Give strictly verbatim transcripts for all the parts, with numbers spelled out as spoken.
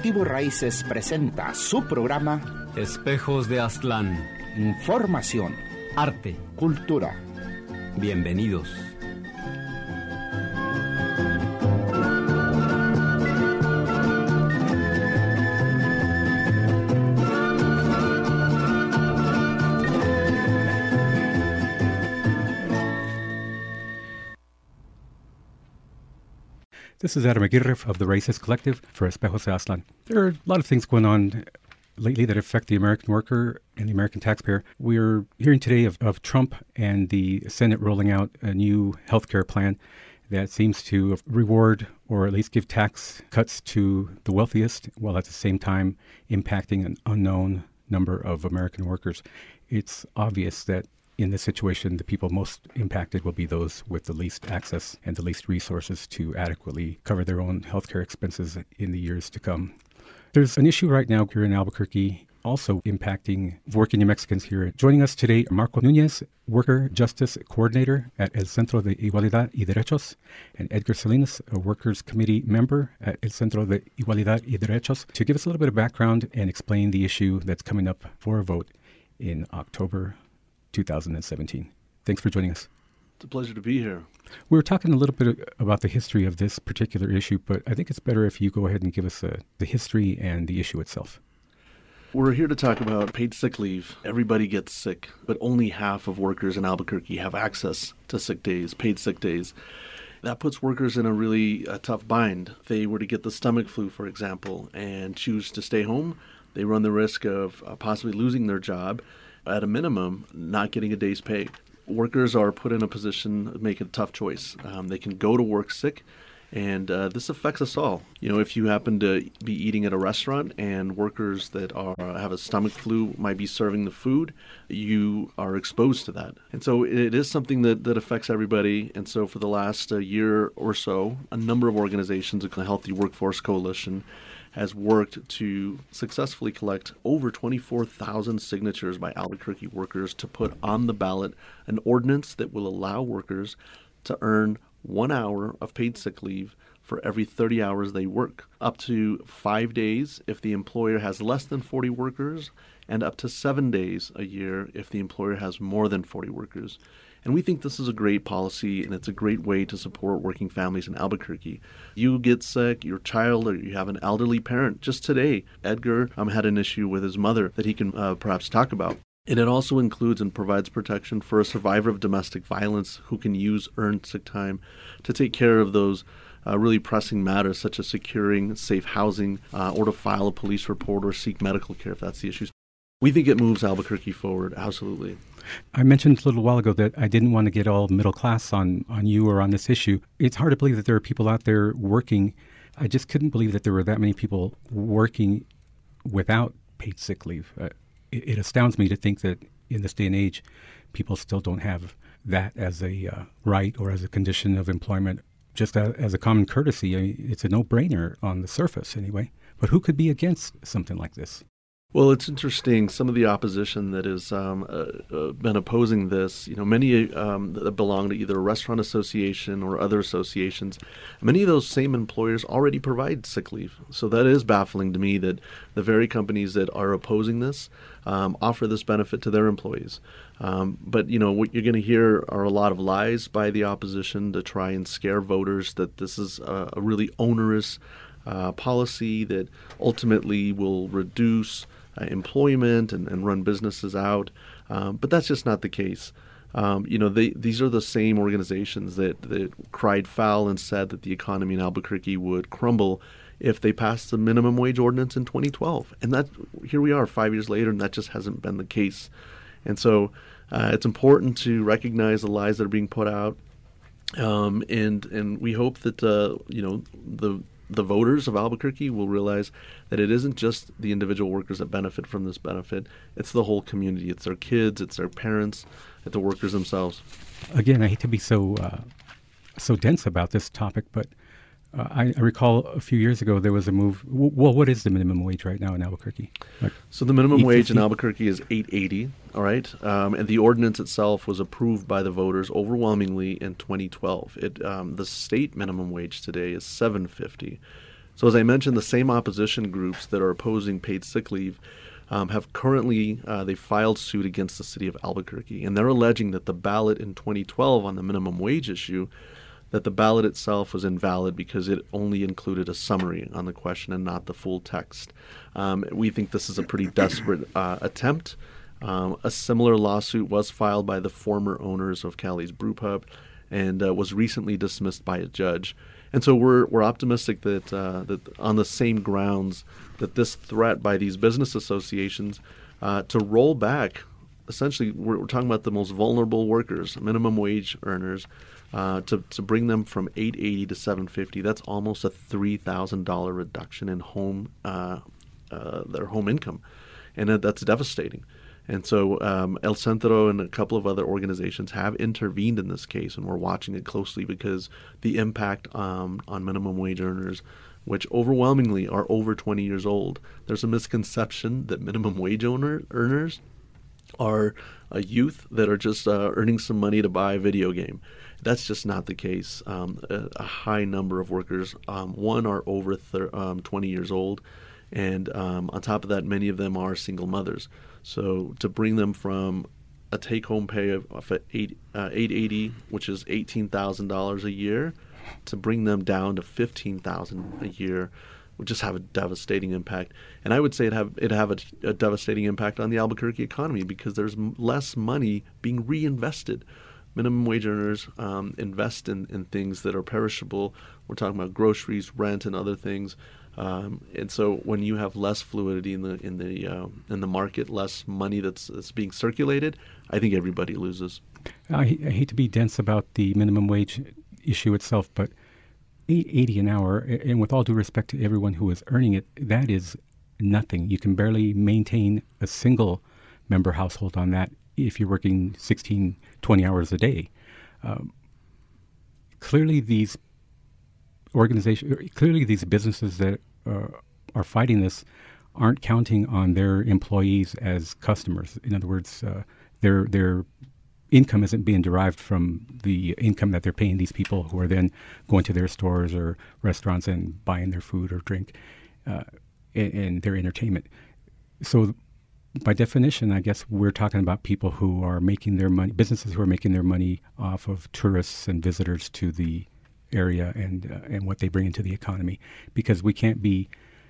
Colectivo Raíces presenta su programa Espejos de Aztlán. Información, arte, cultura. Bienvenidos. This is Adam Aguirre of the Raíces Collective for Espejos de Aztlán. There are a lot of things going on lately that affect the American worker and the American taxpayer. We're hearing today of, of Trump and the Senate rolling out a new health care plan that seems to reward or at least give tax cuts to the wealthiest, while at the same time impacting an unknown number of American workers. It's obvious that in this situation, the people most impacted will be those with the least access and the least resources to adequately cover their own healthcare expenses in the years to come. There's an issue right now here in Albuquerque also impacting working New Mexicans here. Joining us today are Marco Nunez, Worker Justice Coordinator at El Centro de Igualdad y Derechos, and Edgar Salinas, a Workers Committee member at El Centro de Igualdad y Derechos, to give us a little bit of background and explain the issue that's coming up for a vote in October two thousand seventeen. Thanks for joining us. It's a pleasure to be here. We were talking a little bit about the history of this particular issue, but I think it's better if you go ahead and give us a, the history and the issue itself. We're here to talk about paid sick leave. Everybody gets sick, but only half of workers in Albuquerque have access to sick days, paid sick days. That puts workers in a really uh, tough bind. If they were to get the stomach flu, for example, and choose to stay home, they run the risk of uh, possibly losing their job, at a minimum, not getting a day's pay. Workers are put in a position to make a tough choice. Um, they can go to work sick, and uh, this affects us all. You know, if you happen to be eating at a restaurant and workers that are have a stomach flu might be serving the food, you are exposed to that. And so it is something that, that affects everybody. And so for the last uh, year or so, a number of organizations, like the Healthy Workforce Coalition, has worked to successfully collect over twenty-four thousand signatures by Albuquerque workers to put on the ballot an ordinance that will allow workers to earn one hour of paid sick leave for every thirty hours they work, up to five days if the employer has less than forty workers, and up to seven days a year if the employer has more than forty workers. And we think this is a great policy, and it's a great way to support working families in Albuquerque. You get sick, your child, or you have an elderly parent. Just today, Edgar um, had an issue with his mother that he can uh, perhaps talk about. And it also includes and provides protection for a survivor of domestic violence who can use earned sick time to take care of those uh, really pressing matters, such as securing safe housing uh, or to file a police report or seek medical care if that's the issue. We think it moves Albuquerque forward, absolutely. I mentioned a little while ago that I didn't want to get all middle class on, on you or on this issue. It's hard to believe that there are people out there working. I just couldn't believe that there were that many people working without paid sick leave. Uh, it, it astounds me to think that in this day and age, people still don't have that as a uh, right or as a condition of employment. Just a, as a common courtesy, I mean, it's a no-brainer on the surface anyway. But who could be against something like this? Well, it's interesting. Some of the opposition that has um, uh, uh, been opposing this, you know, many um, that belong to either a restaurant association or other associations, many of those same employers already provide sick leave. So that is baffling to me that the very companies that are opposing this um, offer this benefit to their employees. Um, but, you know, what you're going to hear are a lot of lies by the opposition to try and scare voters that this is a, a really onerous uh, policy that ultimately will reduce Uh, employment and, and run businesses out, um, but that's just not the case. Um, you know, they, these are the same organizations that, that cried foul and said that the economy in Albuquerque would crumble if they passed the minimum wage ordinance in twenty twelve. And that here we are five years later, and that just hasn't been the case. And so uh, it's important to recognize the lies that are being put out, um, and and we hope that uh, you know the the voters of Albuquerque will realize that it isn't just the individual workers that benefit from this benefit. It's the whole community. It's their kids, it's their parents, it's the workers themselves. Again, I hate to be so uh, so dense about this topic, but uh, I, I recall a few years ago there was a move. W- well, what is the minimum wage right now in Albuquerque? Like so the minimum wage in Albuquerque is eight eighty, all right? Um, and the ordinance itself was approved by the voters overwhelmingly in twenty twelve. It um, the state minimum wage today is seven fifty. So as I mentioned, the same opposition groups that are opposing paid sick leave um, have currently, uh, they filed suit against the city of Albuquerque. And they're alleging that the ballot in twenty twelve on the minimum wage issue, that the ballot itself was invalid because it only included a summary on the question and not the full text. Um, we think this is a pretty desperate uh, attempt. Um, a similar lawsuit was filed by the former owners of Cali's Brewpub and uh, was recently dismissed by a judge. And so we're we're optimistic that uh, that on the same grounds that this threat by these business associations uh, to roll back, essentially we're, we're talking about the most vulnerable workers, minimum wage earners, uh, to to bring them from eight eighty to seven fifty. That's almost a three thousand dollar reduction in home uh, uh, their home income, and uh, that's devastating. And so um, El Centro and a couple of other organizations have intervened in this case, and we're watching it closely because the impact um, on minimum wage earners, which overwhelmingly are over twenty years old. There's a misconception that minimum wage owner, earners are a youth that are just uh, earning some money to buy a video game. That's just not the case. Um, a, a high number of workers, um, one, are over thir- um, twenty years old, and um, on top of that, many of them are single mothers. So to bring them from a take-home pay of, of eight, uh, eight eighty, which is eighteen thousand dollars a year, to bring them down to fifteen thousand dollars a year would just have a devastating impact. And I would say it have it have a, a devastating impact on the Albuquerque economy because there's m- less money being reinvested. Minimum wage earners um, invest in, in things that are perishable. We're talking about groceries, rent, and other things. Um, and so when you have less fluidity in the in the uh, in the market, less money that's, that's being circulated, I think everybody loses. I, I hate to be dense about the minimum wage issue itself, but eight eighty an hour, and with all due respect to everyone who is earning it, that is nothing. You can barely maintain a single member household on that if you're working sixteen, twenty hours a day. Um, clearly, these organizations, clearly these businesses that uh, are fighting this aren't counting on their employees as customers. In other words, uh, their their income isn't being derived from the income that they're paying these people who are then going to their stores or restaurants and buying their food or drink uh, and, and their entertainment. So by definition, I guess we're talking about people who are making their money, businesses who are making their money off of tourists and visitors to the area and uh, and what they bring into the economy, because we can't be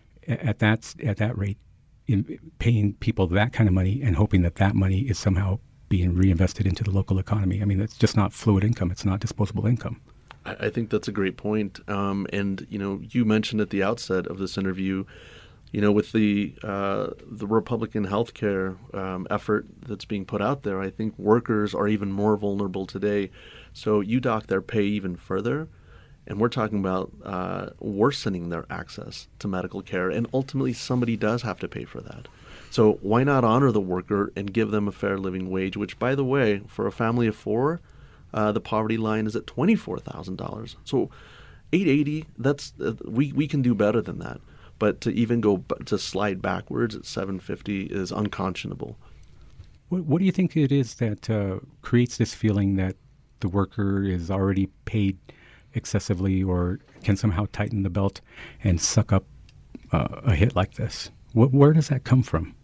at that at that rate in paying people that kind of money and hoping that that money is somehow being reinvested into the local economy. I mean, it's just not fluid income. It's not disposable income. I, I think that's a great point. Um, and you know, you mentioned at the outset of this interview, you know, with the uh, the Republican healthcare um, effort that's being put out there, I think workers are even more vulnerable today. So you dock their pay even further. And we're talking about uh, worsening their access to medical care, and ultimately somebody does have to pay for that. So why not honor the worker and give them a fair living wage, which, by the way, for a family of four, uh, the poverty line is at twenty-four thousand dollars. So eight eighty, that's uh, we, we can do better than that. But to even go b- to slide backwards at seven fifty is unconscionable. What, what do you think it is that uh, creates this feeling that the worker is already paid excessively or can somehow tighten the belt and suck up uh, a hit like this? What, where does that come from?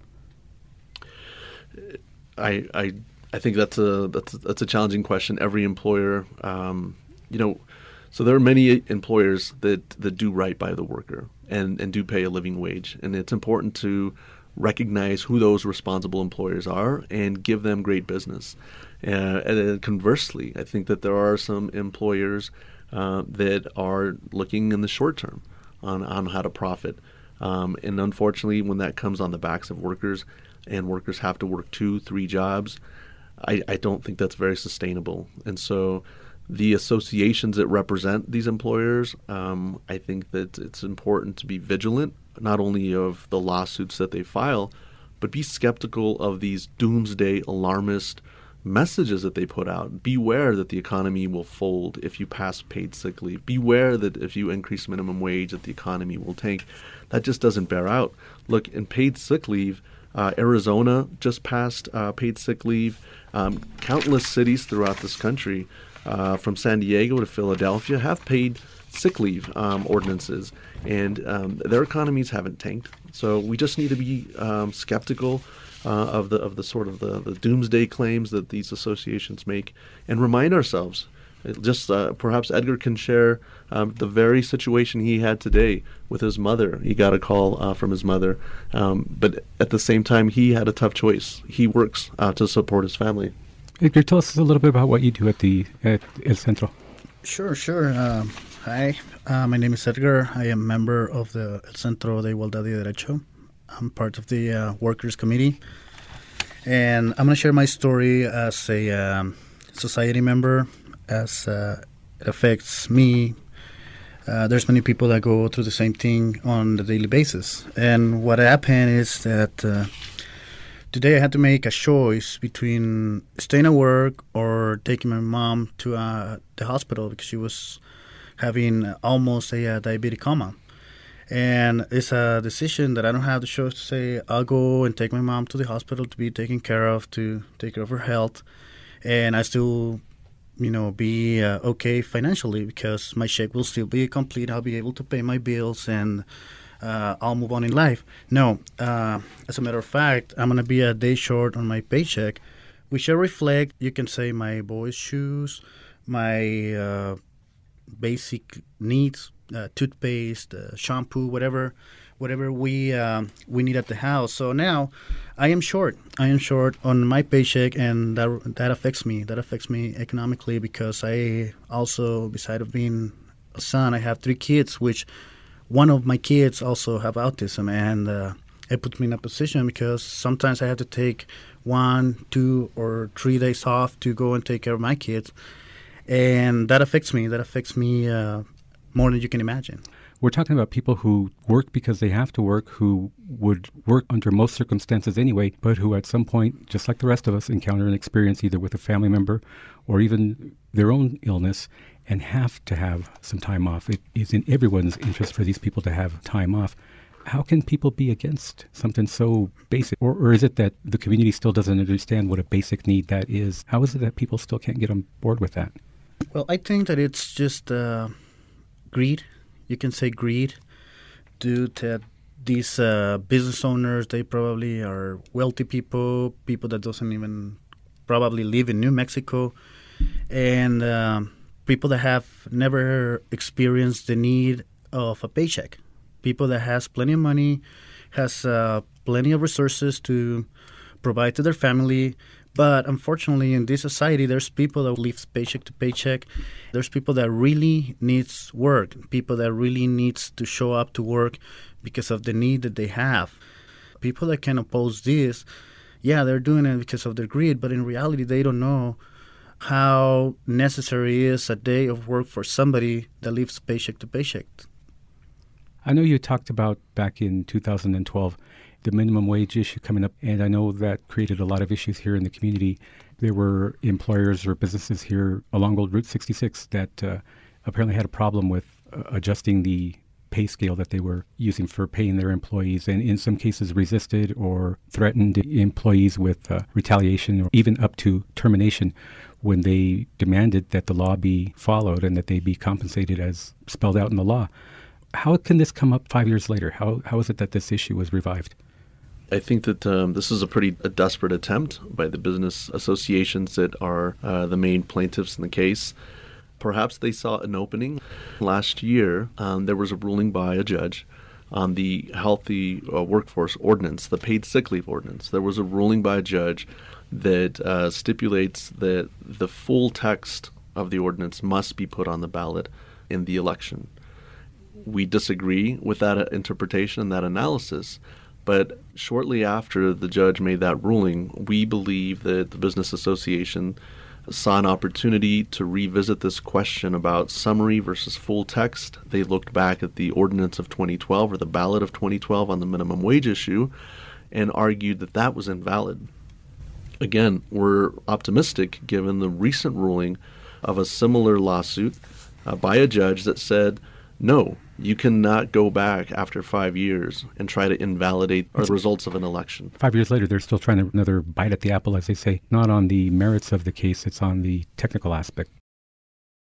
I I I think that's a that's a, that's a challenging question. Every employer, um, you know, so there are many employers that, that do right by the worker and, and do pay a living wage, and it's important to recognize who those responsible employers are and give them great business. Uh, and then conversely, I think that there are some employers Uh, that are looking in the short term on, on how to profit. Um, and unfortunately, when that comes on the backs of workers and workers have to work two, three jobs, I, I don't think that's very sustainable. And so the associations that represent these employers, um, I think that it's important to be vigilant, not only of the lawsuits that they file, but be skeptical of these doomsday alarmist messages that they put out. Beware that the economy will fold if you pass paid sick leave. Beware that if you increase minimum wage that the economy will tank. That just doesn't bear out. Look, in paid sick leave, uh, Arizona just passed uh, paid sick leave. Um, countless cities throughout this country, uh, from San Diego to Philadelphia, have paid sick leave um, ordinances, and um, their economies haven't tanked. So we just need to be um, skeptical uh, of the of the sort of the, the doomsday claims that these associations make, and remind ourselves. Just uh, perhaps Edgar can share um, the very situation he had today with his mother. He got a call uh, from his mother, um, but at the same time, he had a tough choice. He works uh, to support his family. Edgar, tell us a little bit about what you do at the at El Centro. Sure, sure. Um, hi, uh, my name is Edgar. I am a member of the El Centro de Igualdad y Derecho. I'm part of the uh, Workers' Committee, and I'm going to share my story as a um, society member, as uh, it affects me. Uh, there's many people that go through the same thing on a daily basis. And what happened is that uh, today I had to make a choice between staying at work or taking my mom to uh, the hospital because she was having almost a uh, diabetic coma. And it's a decision that I don't have the choice to say, I'll go and take my mom to the hospital to be taken care of, to take care of her health. And I still you know, be uh, okay financially because my check will still be complete. I'll be able to pay my bills and uh, I'll move on in life. No, uh, as a matter of fact, I'm going to be a day short on my paycheck, which will reflect, you can say, my boys' shoes, my uh, basic needs, uh, toothpaste, uh, shampoo, whatever whatever we um, we need at the house. So now I am short. I am short on my paycheck, and that that affects me. That affects me economically because I also, beside of being a son, I have three kids, which one of my kids also have autism, and uh, it puts me in a position because sometimes I have to take one, two, or three days off to go and take care of my kids, and that affects me. That affects me uh, more than you can imagine. We're talking about people who work because they have to work, who would work under most circumstances anyway, but who at some point, just like the rest of us, encounter an experience either with a family member or even their own illness and have to have some time off. It is in everyone's interest for these people to have time off. How can people be against something so basic? Or, or is it that the community still doesn't understand what a basic need that is? How is it that people still can't get on board with that? Well, I think that it's just uh, greed. You can say greed, due to these uh, business owners. They probably are wealthy people, people that doesn't even probably live in New Mexico, and um, people that have never experienced the need of a paycheck. People that has plenty of money, has uh, plenty of resources to provide to their family. But unfortunately, in this society, there's people that live paycheck to paycheck. There's people that really needs work, people that really needs to show up to work because of the need that they have. People that can oppose this, yeah, they're doing it because of their greed, but in reality, they don't know how necessary is a day of work for somebody that lives paycheck to paycheck. I know you talked about back in two thousand twelve the minimum wage issue coming up, and I know that created a lot of issues here in the community. There were employers or businesses here along Old Route sixty-six that uh, apparently had a problem with uh, adjusting the pay scale that they were using for paying their employees, and in some cases resisted or threatened employees with uh, retaliation or even up to termination when they demanded that the law be followed and that they be compensated as spelled out in the law. How can this come up five years later? How How is it that this issue was revived? I think that um, this is a pretty a desperate attempt by the business associations that are uh, the main plaintiffs in the case. Perhaps they saw an opening. Last year, um, there was a ruling by a judge on the healthy uh, workforce ordinance, the paid sick leave ordinance. There was a ruling by a judge that uh, stipulates that the full text of the ordinance must be put on the ballot in the election. We disagree with that interpretation and that analysis. But shortly after the judge made that ruling, we believe that the Business Association saw an opportunity to revisit this question about summary versus full text. They looked back at the ordinance of twenty twelve or the ballot of twenty twelve on the minimum wage issue and argued that that was invalid. Again, we're optimistic given the recent ruling of a similar lawsuit uh, by a judge that said, no, you cannot go back after five years and try to invalidate the results of an election. Five years later, they're still trying to another bite at the apple, as they say, not on the merits of the case, it's on the technical aspect.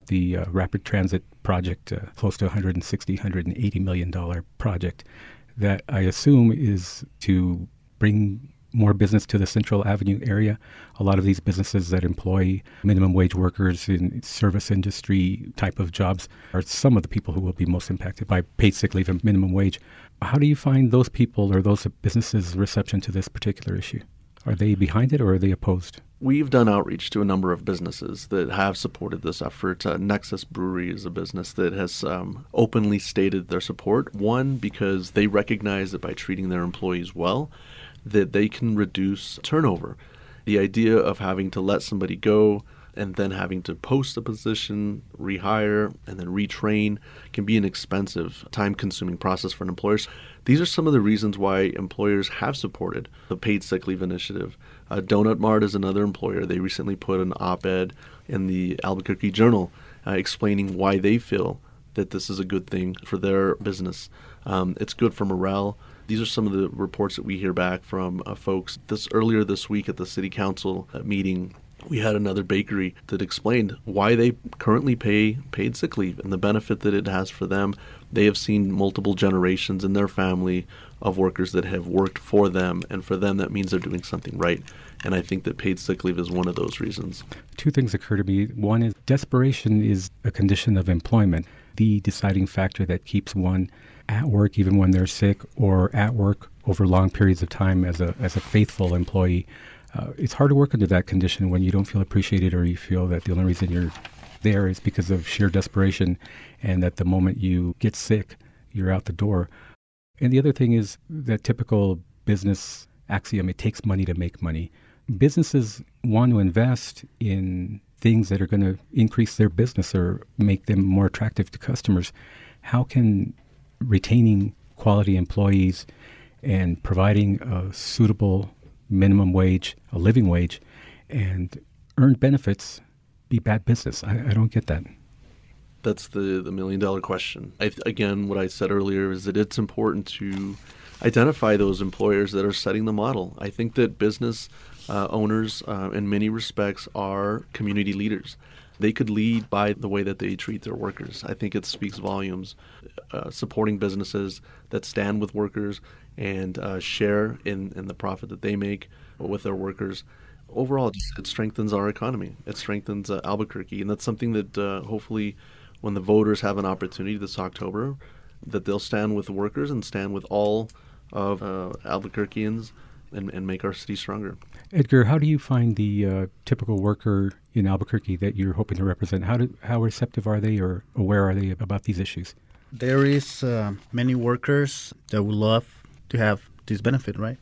the uh, rapid transit project, uh, close to one hundred sixty, one hundred eighty million dollars project that I assume is to bring more business to the Central Avenue area. A lot of these businesses that employ minimum wage workers in service industry type of jobs are some of the people who will be most impacted by paid sick leave and minimum wage. How do you find those people or those businesses' reception to this particular issue? Are they behind it or are they opposed? We've done outreach to a number of businesses that have supported this effort. Uh, Nexus Brewery is a business that has um, openly stated their support. One, because they recognize that by treating their employees well, that they can reduce turnover. The idea of having to let somebody go and then having to post a position, rehire, and then retrain can be an expensive, time-consuming process for an employer. These are some of the reasons why employers have supported the paid sick leave initiative. Uh, Donut Mart is another employer. They recently put an op-ed in the Albuquerque Journal uh, explaining why they feel that this is a good thing for their business. Um, it's good for morale. These are some of the reports that we hear back from uh, folks. This earlier this week at the city council uh, meeting, we had another bakery that explained why they currently pay paid sick leave and the benefit that it has for them. They have seen multiple generations in their family of workers that have worked for them, and for them that means they're doing something right. And I think that paid sick leave is one of those reasons. Two things occur to me. One is desperation is a condition of employment, the deciding factor that keeps one at work even when they're sick, or at work over long periods of time as a as a faithful employee. Uh, it's hard to work under that condition when you don't feel appreciated or you feel that the only reason you're there is because of sheer desperation, and that the moment you get sick, you're out the door. And the other thing is that typical business axiom, it takes money to make money. Businesses want to invest in things that are going to increase their business or make them more attractive to customers. How can retaining quality employees and providing a suitable minimum wage, a living wage, and earned benefits be bad business? I, I don't get that. That's the, the million dollar question. I, again, what I said earlier is that it's important to identify those employers that are setting the model. I think that business uh, owners, uh, in many respects, are community leaders. They could lead by the way that they treat their workers. I think it speaks volumes. Uh, supporting businesses that stand with workers and uh, share in, in the profit that they make with their workers. Overall, it, just, it strengthens our economy. It strengthens uh, Albuquerque. And that's something that uh, hopefully when the voters have an opportunity this October, that they'll stand with the workers and stand with all of uh, Albuquerqueans and, and make our city stronger. Edgar, how do you find the uh, typical worker in Albuquerque that you're hoping to represent? How do, how receptive are they or aware are they about these issues? There is uh, many workers that would love to have this benefit, right?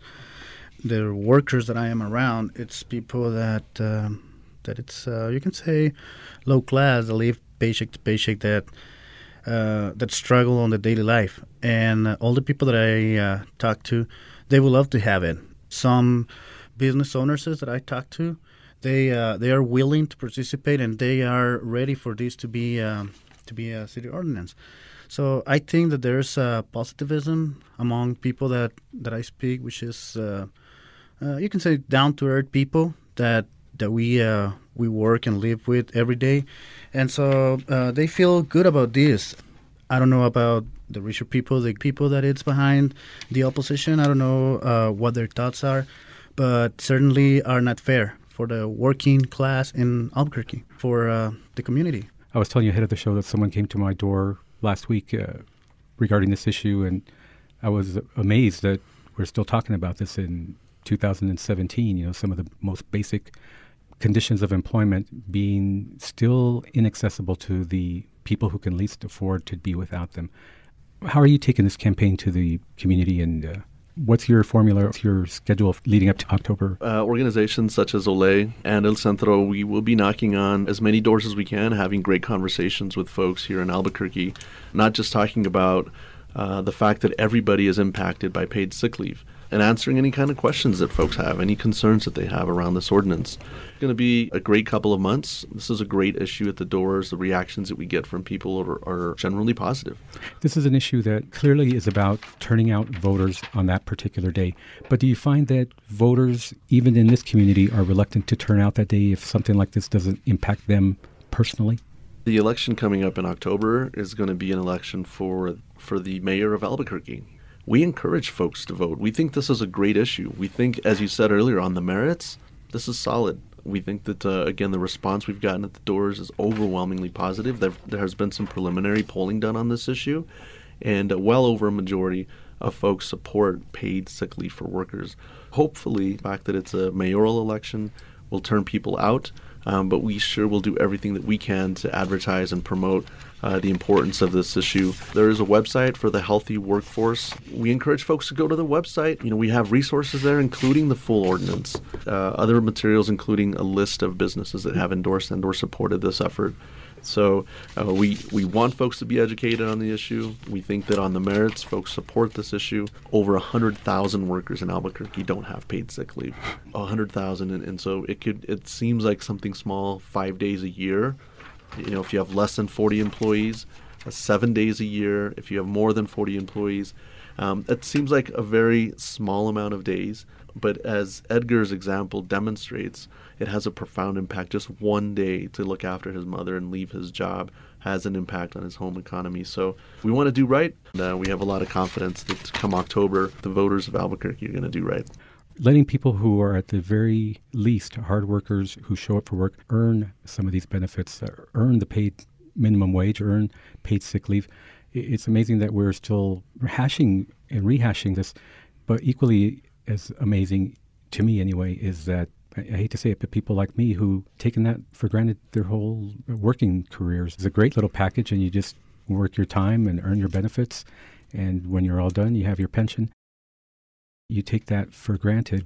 The workers that I am around, it's people that um, that it's uh, you can say low class, that live paycheck to paycheck, that uh, that struggle on the daily life, and uh, all the people that I uh, talk to, they would love to have it. Some business owners that I talk to, they uh, they are willing to participate and they are ready for this to be um, to be a city ordinance. So I think that there's uh, positivism among people that, that I speak, which is uh, uh, you can say down to earth people that that we uh, we work and live with every day, and so uh, they feel good about this. I don't know about the richer people, the people that it's behind the opposition. I don't know uh, what their thoughts are, but certainly are not fair for the working class in Albuquerque, for uh, the community. I was telling you ahead of the show that someone came to my door last week uh, regarding this issue, and I was amazed that we're still talking about this in two thousand seventeen. You know, some of the most basic conditions of employment being still inaccessible to the people who can least afford to be without them. How are you taking this campaign to the community, and uh, what's your formula, what's your schedule leading up to October? Uh, organizations such as Olé and El Centro, we will be knocking on as many doors as we can, having great conversations with folks here in Albuquerque, not just talking about uh, the fact that everybody is impacted by paid sick leave, and answering any kind of questions that folks have, any concerns that they have around this ordinance. It's going to be a great couple of months. This is a great issue at the doors. The reactions that we get from people are, are generally positive. This is an issue that clearly is about turning out voters on that particular day. But do you find that voters, even in this community, are reluctant to turn out that day if something like this doesn't impact them personally? The election coming up in October is going to be an election for for the mayor of Albuquerque. We encourage folks to vote. We think this is a great issue. We think, as you said earlier, on the merits, this is solid. We think that, uh, again, the response we've gotten at the doors is overwhelmingly positive. There, there has been some preliminary polling done on this issue, and uh, well over a majority of folks support paid sick leave for workers. Hopefully, the fact that it's a mayoral election will turn people out. Um, but we sure will do everything that we can to advertise and promote uh, the importance of this issue. There is a website for the Healthy Workforce. We encourage folks to go to the website. You know, we have resources there, including the full ordinance, uh, other materials, including a list of businesses that have endorsed and or supported this effort. So uh, we, we want folks to be educated on the issue. We think that on the merits, folks support this issue. Over one hundred thousand workers in Albuquerque don't have paid sick leave. one hundred thousand. And, and so it could it seems like something small, five days a year. You know, if you have less than forty employees, uh, seven days a year. If you have more than forty employees, um, it seems like a very small amount of days. But as Edgar's example demonstrates, it has a profound impact. Just one day to look after his mother and leave his job has an impact on his home economy. So we want to do right. Uh, we have a lot of confidence that come October, the voters of Albuquerque are going to do right. Letting people who are at the very least hard workers who show up for work earn some of these benefits, uh, earn the paid minimum wage, earn paid sick leave. It's amazing that we're still hashing and rehashing this, but equally as amazing, to me anyway, is that, I, I hate to say it, but people like me who taken that for granted their whole working careers. It's a great little package, and you just work your time and earn your benefits, and when you're all done, you have your pension. You take that for granted.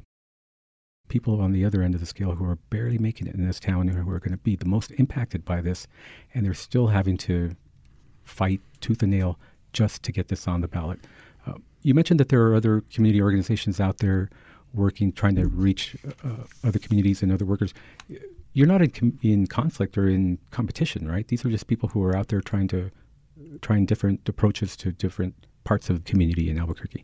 People on the other end of the scale who are barely making it in this town, who are going to be the most impacted by this, and they're still having to fight tooth and nail just to get this on the ballot. Uh, you mentioned that there are other community organizations out there working, trying to reach uh, other communities and other workers. You're not in, com- in conflict or in competition, right? These are just people who are out there trying to trying different approaches to different parts of the community in Albuquerque.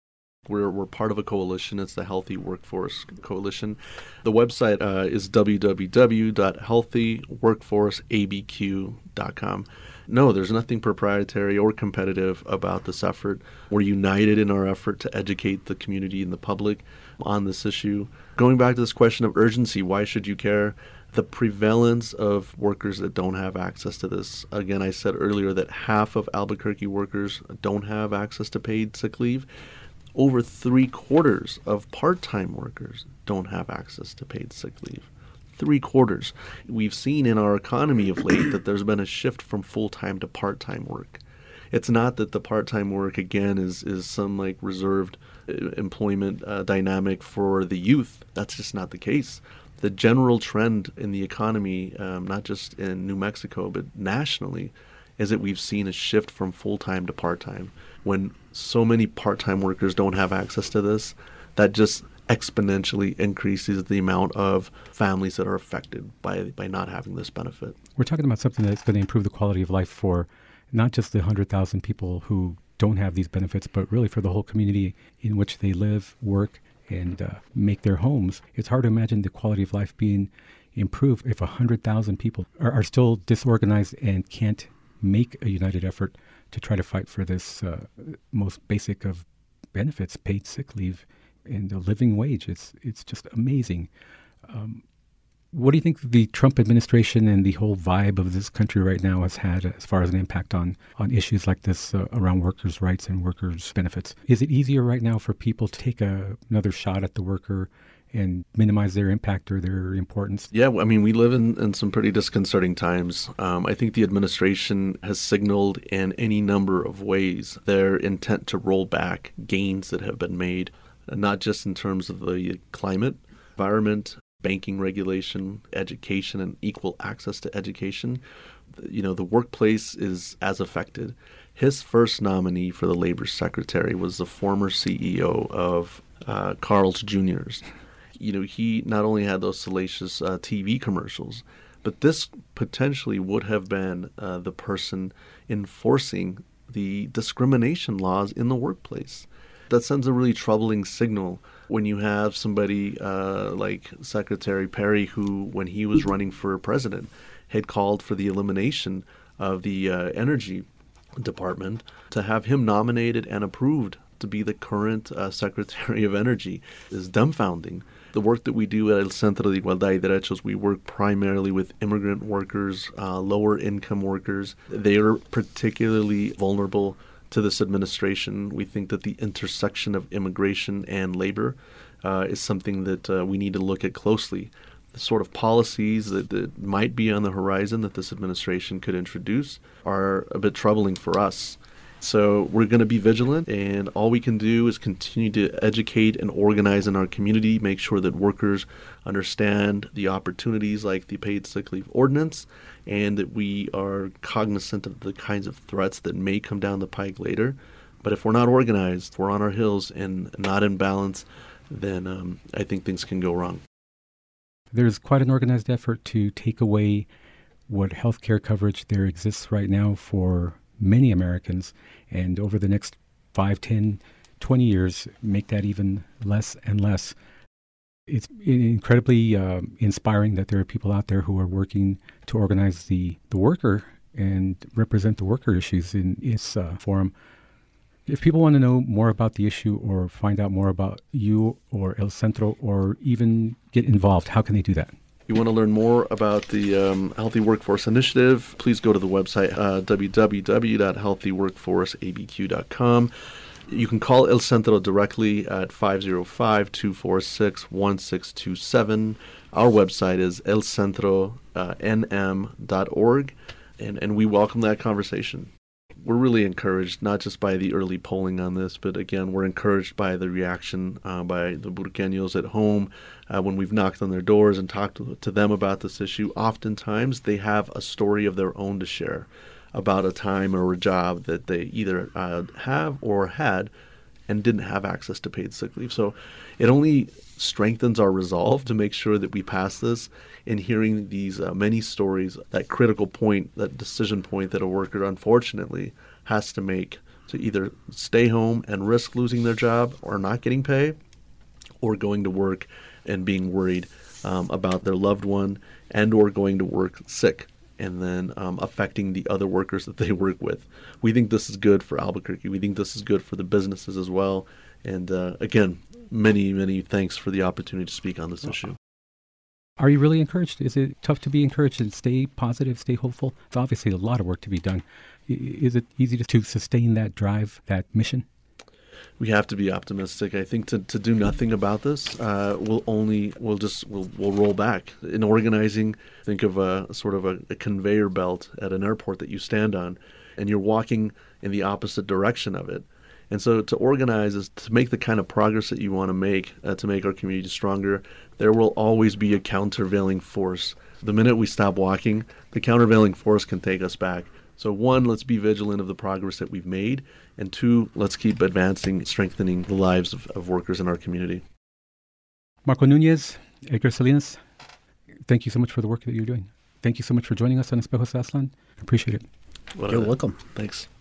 We're we're part of a coalition. It's the Healthy Workforce Coalition. The website uh, is w w w dot healthy workforce a b q dot com. No, there's nothing proprietary or competitive about this effort. We're united in our effort to educate the community and the public on this issue. Going back to this question of urgency, why should you care? The prevalence of workers that don't have access to this. Again, I said earlier that half of Albuquerque workers don't have access to paid sick leave. Over three quarters of part-time workers don't have access to paid sick leave. Three quarters. We've seen in our economy of late that there's been a shift from full-time to part-time work. It's not that the part-time work, again, is, is some like reserved employment uh, dynamic for the youth. That's just not the case. The general trend in the economy, um, not just in New Mexico, but nationally, is that we've seen a shift from full-time to part-time. When so many part-time workers don't have access to this, that just exponentially increases the amount of families that are affected by by not having this benefit. We're talking about something that's going to improve the quality of life for not just the one hundred thousand people who don't have these benefits, but really for the whole community in which they live, work, and uh, make their homes. It's hard to imagine the quality of life being improved if one hundred thousand people are, are still disorganized and can't make a united effort to try to fight for this uh, most basic of benefits, paid sick leave and a living wage. It's it's just amazing. Um, what do you think the Trump administration and the whole vibe of this country right now has had as far as an impact on, on issues like this uh, around workers' rights and workers' benefits? Is it easier right now for people to take a, another shot at the worker and minimize their impact or their importance? Yeah, I mean, we live in, in some pretty disconcerting times. Um, I think the administration has signaled in any number of ways their intent to roll back gains that have been made, not just in terms of the climate, environment, banking regulation, education, and equal access to education. You know, the workplace is as affected. His first nominee for the labor secretary was the former C E O of uh, Carl's Juniors You know, he not only had those salacious uh, T V commercials, but this potentially would have been uh, the person enforcing the discrimination laws in the workplace. That sends a really troubling signal when you have somebody uh, like Secretary Perry, who, when he was running for president, had called for the elimination of the uh, energy department, to have him nominated and approved to be the current uh, Secretary of Energy is dumbfounding. The work that we do at El Centro de Igualdad y Derechos, we work primarily with immigrant workers, uh, lower income workers. They are particularly vulnerable to this administration. We think that the intersection of immigration and labor uh, is something that uh, we need to look at closely. The sort of policies that, that might be on the horizon that this administration could introduce are a bit troubling for us. So we're going to be vigilant, and all we can do is continue to educate and organize in our community, make sure that workers understand the opportunities like the paid sick leave ordinance, and that we are cognizant of the kinds of threats that may come down the pike later. But if we're not organized, if we're on our heels and not in balance, then um, I think things can go wrong. There's quite an organized effort to take away what health care coverage there exists right now for many Americans, and over the next five, ten, twenty years, make that even less and less. It's incredibly uh, inspiring that there are people out there who are working to organize the, the worker and represent the worker issues in this uh, forum. If people want to know more about the issue or find out more about you or El Centro or even get involved, how can they do that? You want to learn more about the um, Healthy Workforce Initiative, please go to the website uh, w w w dot healthy workforce a b q dot com. You can call El Centro directly at five oh five, two four six, one six two seven. Our website is el centro n m dot org, and, and we welcome that conversation. We're really encouraged, not just by the early polling on this, but again, we're encouraged by the reaction uh, by the Burqueños at home uh, when we've knocked on their doors and talked to, to them about this issue. Oftentimes, they have a story of their own to share about a time or a job that they either uh, have or had and didn't have access to paid sick leave. So it only strengthens our resolve to make sure that we pass this. In hearing these uh, many stories, that critical point, that decision point that a worker unfortunately has to make to either stay home and risk losing their job or not getting pay, or going to work and being worried um, about their loved one, and or going to work sick and then um, affecting the other workers that they work with. We think this is good for Albuquerque. We think this is good for the businesses as well. And uh, again, many, many thanks for the opportunity to speak on this issue. Are you really encouraged? Is it tough to be encouraged and stay positive, stay hopeful? It's obviously a lot of work to be done. Is it easy to sustain that drive, that mission? We have to be optimistic. I think to, to do nothing about this, uh, we'll only we'll just we'll, we'll roll back. In organizing, think of a sort of a, a conveyor belt at an airport that you stand on, and you're walking in the opposite direction of it. And so to organize is to make the kind of progress that you want to make uh, to make our community stronger. There will always be a countervailing force. The minute we stop walking, the countervailing force can take us back. So one, let's be vigilant of the progress that we've made. And two, let's keep advancing, strengthening the lives of, of workers in our community. Marco Nunez, Edgar Salinas, thank you so much for the work that you're doing. Thank you so much for joining us on Espejos de Aztlán. Appreciate it. Well, You're uh, welcome. Thanks.